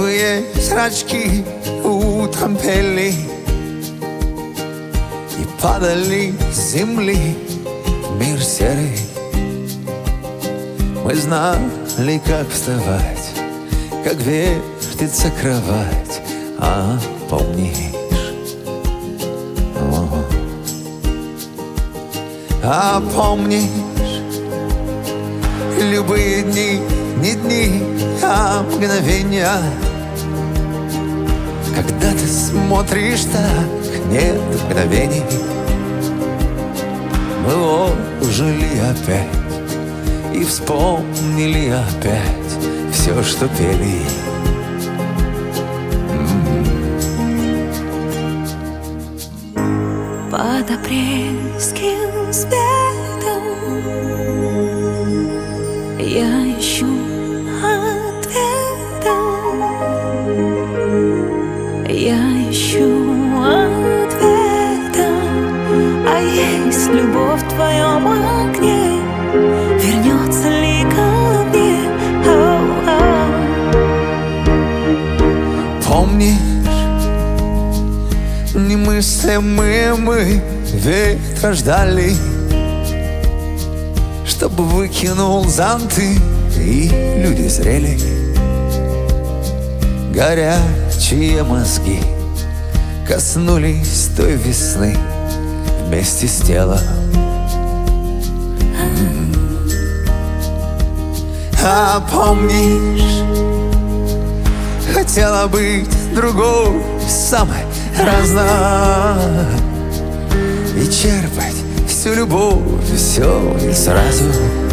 кривые зрачки утром пели и падали с земли в мир серый. Мы знали, как вставать, как вертится кровать, а помнишь? А помнишь любые дни, не дни, а мгновения, когда ты смотришь так, нет мгновений. Мы ожили опять и вспомнили опять все, что пели. Под апрельским светом я ищу ответа. Я ищу ответа. А есть любовь в твоем огне? Вернется ли ко мне? Помнишь, немыслимые мы ветра ждали, чтобы выкинул зонты, и люди зрели. Горячие мозги коснулись той весны вместе с телом. А помнишь, хотела быть другой, самой разной, и черпать всю любовь, все и сразу.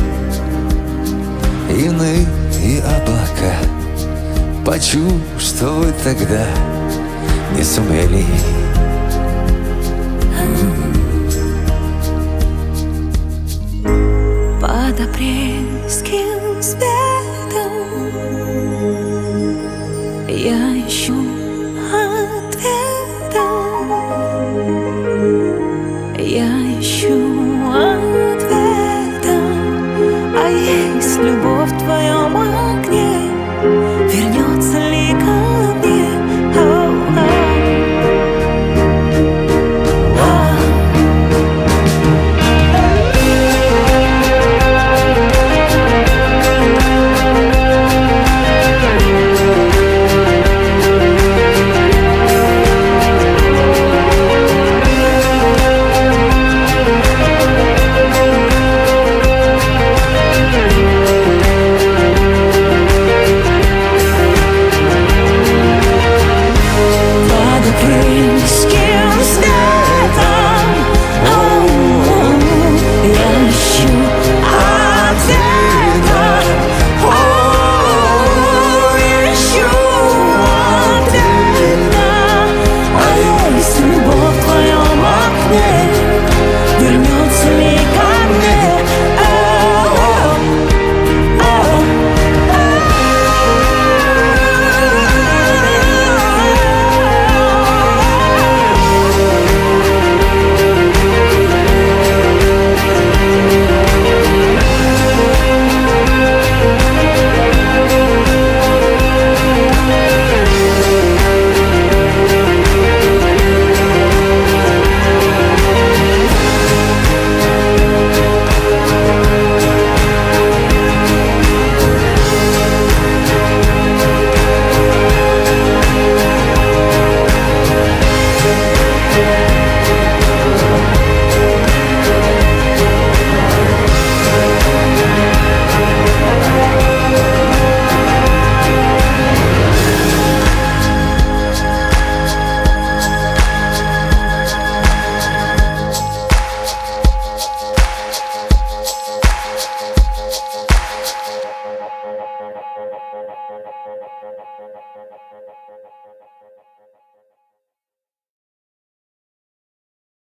Иные облака почувствовать тогда не сумели. Под апрельским светом я ищу